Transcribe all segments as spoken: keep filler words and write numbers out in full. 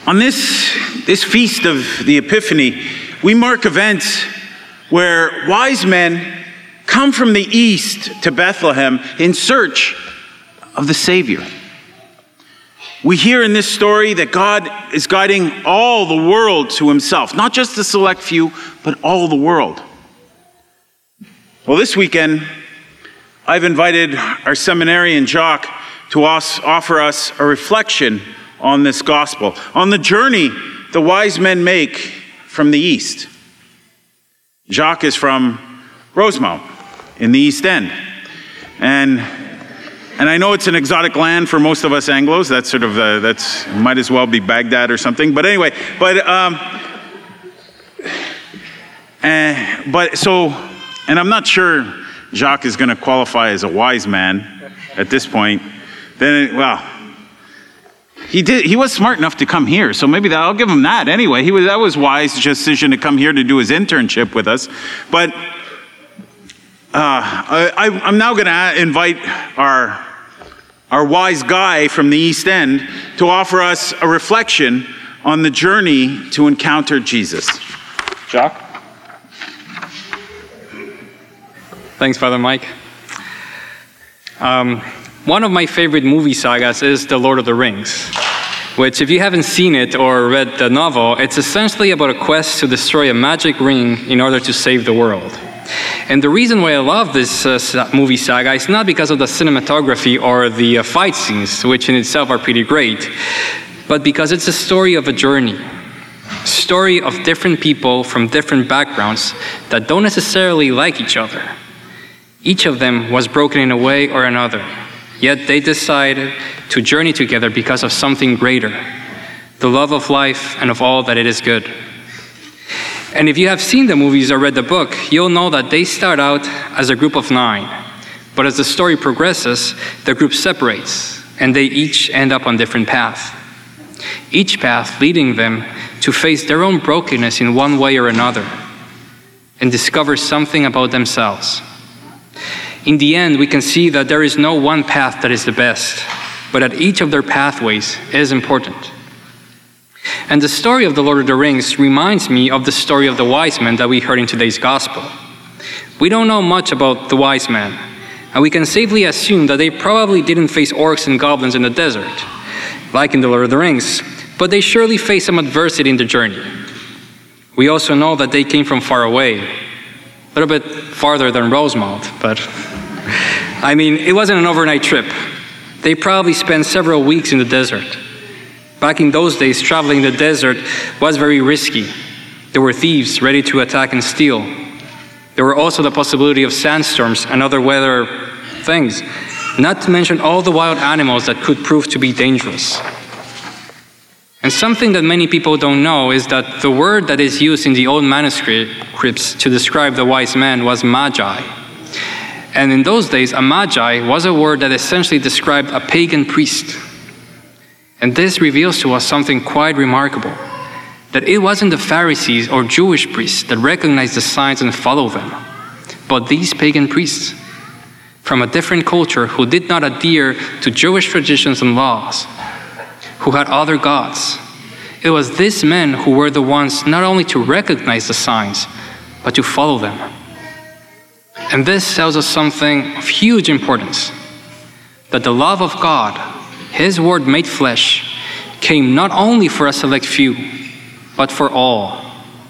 On this, this feast of the Epiphany, we mark events where wise men come from the east to Bethlehem in search of the Savior. We hear in this story that God is guiding all the world to himself, not just a select few, but all the world. Well, this weekend, I've invited our seminarian, Jacques, to offer us a reflection on this gospel, on the journey the wise men make from the east. Jacques is from Rosemount in the East End. And, and I know it's an exotic land for most of us Anglos. That's sort of, uh, that's, might as well be Baghdad or something. But anyway, but, um, uh, but so, and I'm not sure Jacques is going to qualify as a wise man at this point. Then, well, He did. He was smart enough to come here, so maybe that, I'll give him that anyway. He was that was wise decision to come here to do his internship with us. But uh, I, I'm now going to invite our our wise guy from the East End to offer us a reflection on the journey to encounter Jesus. Jacques. Thanks, Father Mike. Um, One of my favorite movie sagas is The Lord of the Rings, which, if you haven't seen it or read the novel, it's essentially about a quest to destroy a magic ring in order to save the world. And the reason why I love this uh, movie saga is not because of the cinematography or the uh, fight scenes, which in itself are pretty great, but because it's a story of a journey, a story of different people from different backgrounds that don't necessarily like each other. Each of them was broken in a way or another. Yet they decided to journey together because of something greater, the love of life and of all that it is good. And if you have seen the movies or read the book, you'll know that they start out as a group of nine. But as the story progresses, the group separates, and they each end up on different paths. Each path leading them to face their own brokenness in one way or another, and discover something about themselves. In the end, we can see that there is no one path that is the best, but that each of their pathways is important. And the story of the Lord of the Rings reminds me of the story of the wise men that we heard in today's gospel. We don't know much about the wise men, and we can safely assume that they probably didn't face orcs and goblins in the desert, like in the Lord of the Rings, but they surely faced some adversity in the journey. We also know that they came from far away, a little bit farther than Rosemount, but I mean, it wasn't an overnight trip. They probably spent several weeks in the desert. Back in those days, traveling in the desert was very risky. There were thieves ready to attack and steal. There were also the possibility of sandstorms and other weather things, not to mention all the wild animals that could prove to be dangerous. And something that many people don't know is that the word that is used in the old manuscripts to describe the wise men was magi. And in those days, a magi was a word that essentially described a pagan priest. And this reveals to us something quite remarkable, that it wasn't the Pharisees or Jewish priests that recognized the signs and followed them, but these pagan priests from a different culture who did not adhere to Jewish traditions and laws, who had other gods. It was these men who were the ones not only to recognize the signs, but to follow them. And this tells us something of huge importance, that the love of God, His word made flesh, came not only for a select few, but for all.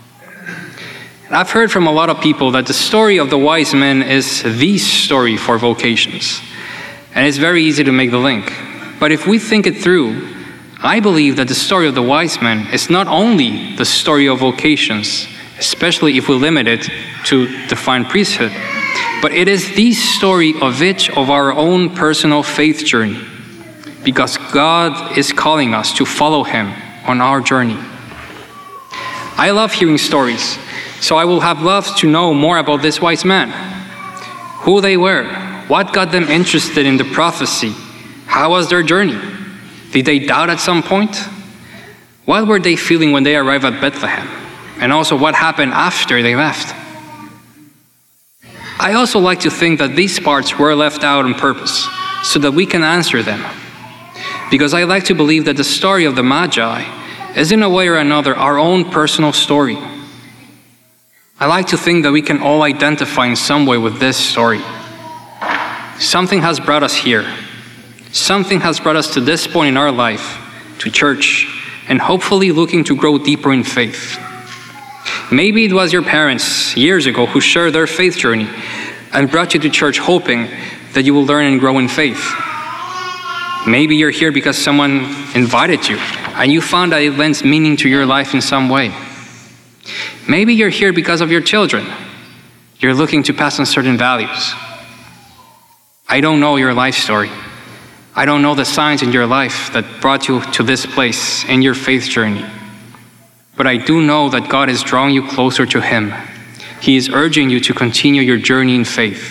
And I've heard from a lot of people that the story of the wise men is the story for vocations. And it's very easy to make the link. But if we think it through, I believe that the story of the wise men is not only the story of vocations, especially if we limit it to divine priesthood, but it is the story of each of our own personal faith journey, because God is calling us to follow Him on our journey. I love hearing stories, so I will have loved to know more about this wise man, who they were, what got them interested in the prophecy, how was their journey, did they doubt at some point, what were they feeling when they arrived at Bethlehem, and also what happened after they left. I also like to think that these parts were left out on purpose so that we can answer them, because I like to believe that the story of the Magi is in a way or another our own personal story. I like to think that we can all identify in some way with this story. Something has brought us here. Something has brought us to this point in our life, to church, and hopefully looking to grow deeper in faith. Maybe it was your parents years ago who shared their faith journey and brought you to church hoping that you will learn and grow in faith. Maybe you're here because someone invited you and you found that it lends meaning to your life in some way. Maybe you're here because of your children. You're looking to pass on certain values. I don't know your life story. I don't know the signs in your life that brought you to this place in your faith journey. But I do know that God is drawing you closer to Him. He is urging you to continue your journey in faith.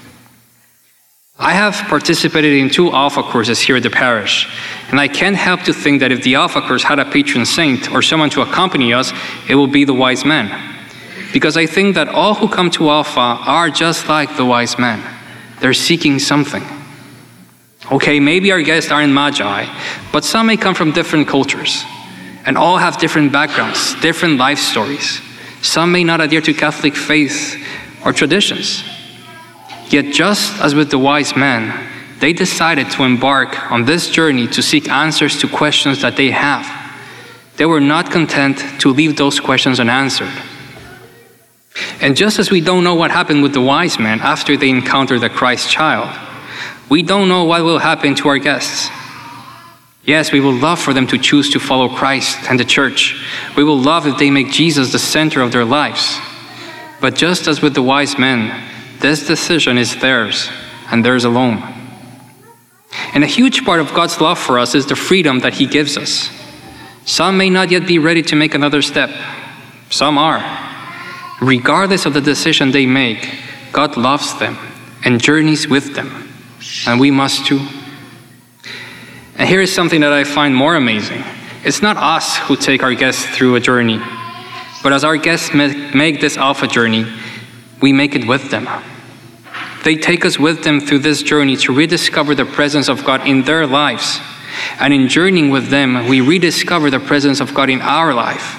I have participated in two Alpha courses here at the parish, and I can't help to think that if the Alpha course had a patron saint or someone to accompany us, it will be the wise man. Because I think that all who come to Alpha are just like the wise man. They're seeking something. Okay, maybe our guests aren't magi, but some may come from different cultures, and all have different backgrounds, different life stories. Some may not adhere to Catholic faith or traditions. Yet just as with the wise man, they decided to embark on this journey to seek answers to questions that they have. They were not content to leave those questions unanswered. And just as we don't know what happened with the wise men after they encountered the Christ child, we don't know what will happen to our guests. Yes, we will love for them to choose to follow Christ and the church. We will love if they make Jesus the center of their lives. But just as with the wise men, this decision is theirs, and theirs alone. And a huge part of God's love for us is the freedom that He gives us. Some may not yet be ready to make another step. Some are. Regardless of the decision they make, God loves them and journeys with them, and we must too. And here is something that I find more amazing. It's not us who take our guests through a journey, but as our guests make this Alpha journey, we make it with them. They take us with them through this journey to rediscover the presence of God in their lives. And in journeying with them, we rediscover the presence of God in our life.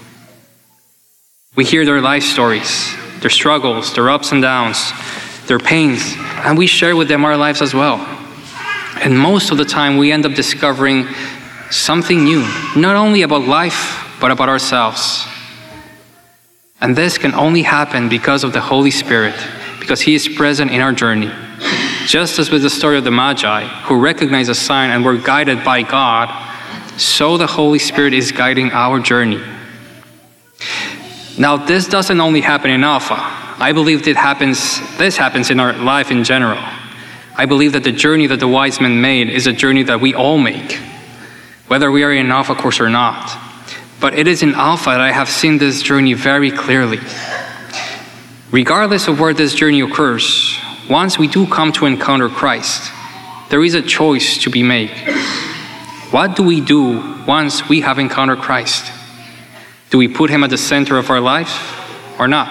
We hear their life stories, their struggles, their ups and downs, their pains, and we share with them our lives as well. And most of the time, we end up discovering something new, not only about life, but about ourselves. And this can only happen because of the Holy Spirit, because He is present in our journey. Just as with the story of the Magi, who recognized a sign and were guided by God, so the Holy Spirit is guiding our journey. Now, this doesn't only happen in Alpha. I believe it happens, this happens in our life in general. I believe that the journey that the wise men made is a journey that we all make, whether we are in an Alpha course or not. But it is in Alpha that I have seen this journey very clearly. Regardless of where this journey occurs, once we do come to encounter Christ, there is a choice to be made. What do we do once we have encountered Christ? Do we put Him at the center of our life or not?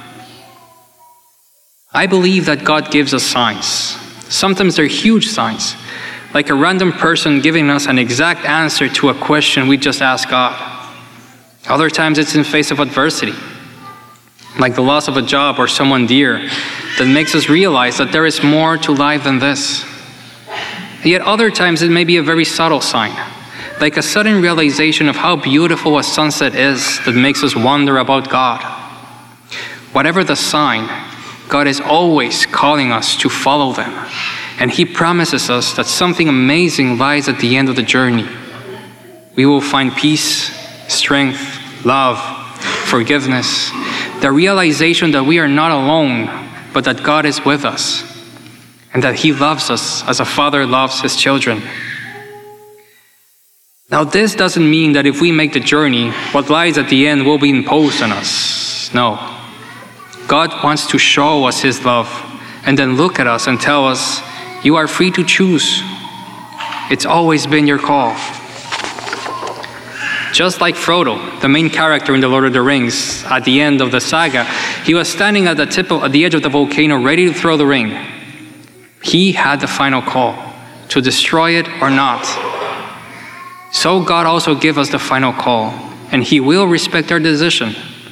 I believe that God gives us signs. Sometimes they're huge signs, like a random person giving us an exact answer to a question we just asked God. Other times it's in face of adversity, like the loss of a job or someone dear, that makes us realize that there is more to life than this. Yet other times it may be a very subtle sign, like a sudden realization of how beautiful a sunset is that makes us wonder about God. Whatever the sign, God is always calling us to follow them, and He promises us that something amazing lies at the end of the journey. We will find peace, strength, love, forgiveness, the realization that we are not alone, but that God is with us, and that He loves us as a father loves his children. Now, this doesn't mean that if we make the journey, what lies at the end will be imposed on us. No. God wants to show us His love, and then look at us and tell us, you are free to choose. It's always been your call. Just like Frodo, the main character in The Lord of the Rings, at the end of the saga, he was standing at the tip of, at the edge of the volcano, ready to throw the ring. He had the final call, to destroy it or not. So God also gives us the final call, and he will respect our decision.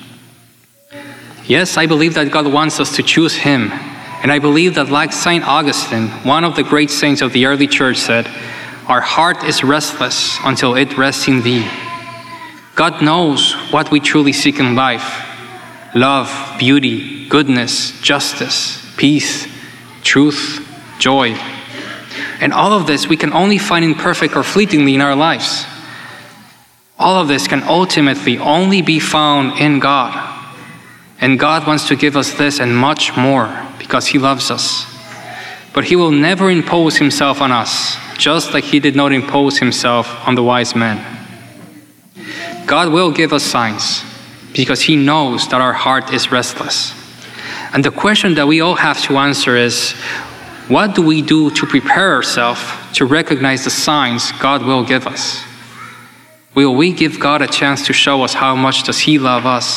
Yes, I believe that God wants us to choose him, and I believe that, like Saint Augustine, one of the great saints of the early church, said, "Our heart is restless until it rests in thee." God knows what we truly seek in life: love, beauty, goodness, justice, peace, truth, joy. And all of this we can only find imperfect or fleetingly in our lives. All of this can ultimately only be found in God. And God wants to give us this and much more because he loves us. But he will never impose himself on us, just like he did not impose himself on the wise men. God will give us signs because he knows that our heart is restless. And the question that we all have to answer is, what do we do to prepare ourselves to recognize the signs God will give us? Will we give God a chance to show us how much does he love us?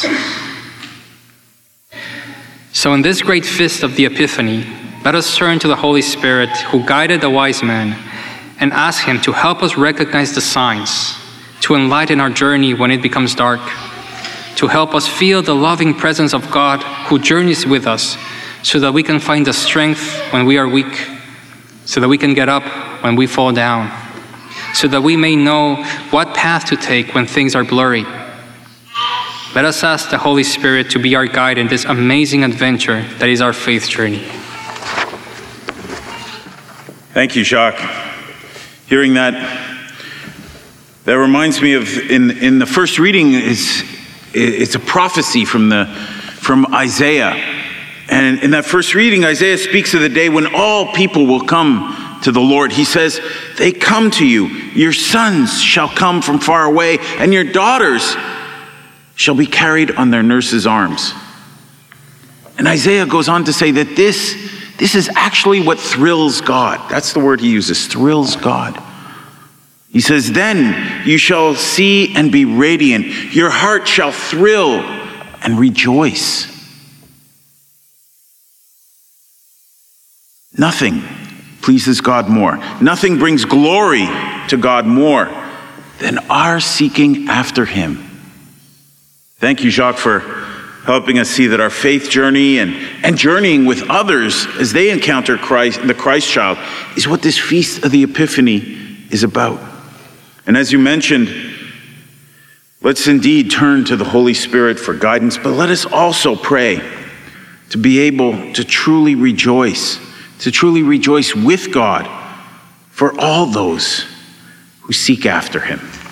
So in this great feast of the Epiphany, let us turn to the Holy Spirit who guided the wise men and ask him to help us recognize the signs, to enlighten our journey when it becomes dark, to help us feel the loving presence of God who journeys with us so that we can find the strength when we are weak, so that we can get up when we fall down, so that we may know what path to take when things are blurry. Let us ask the Holy Spirit to be our guide in this amazing adventure that is our faith journey. Thank you, Jacques. Hearing that, that reminds me of, in, in the first reading, is it's a prophecy from, the, from Isaiah. And in that first reading, Isaiah speaks of the day when all people will come to the Lord. He says, they come to you. Your sons shall come from far away, and your daughters shall be carried on their nurses' arms. And Isaiah goes on to say that this, this is actually what thrills God. That's the word he uses, thrills God. He says, then you shall see and be radiant. Your heart shall thrill and rejoice. Nothing pleases God more. Nothing brings glory to God more than our seeking after him. Thank you, Jacques, for helping us see that our faith journey and, and journeying with others as they encounter Christ, the Christ child, is what this Feast of the Epiphany is about. And as you mentioned, let's indeed turn to the Holy Spirit for guidance, but let us also pray to be able to truly rejoice, to truly rejoice with God for all those who seek after him.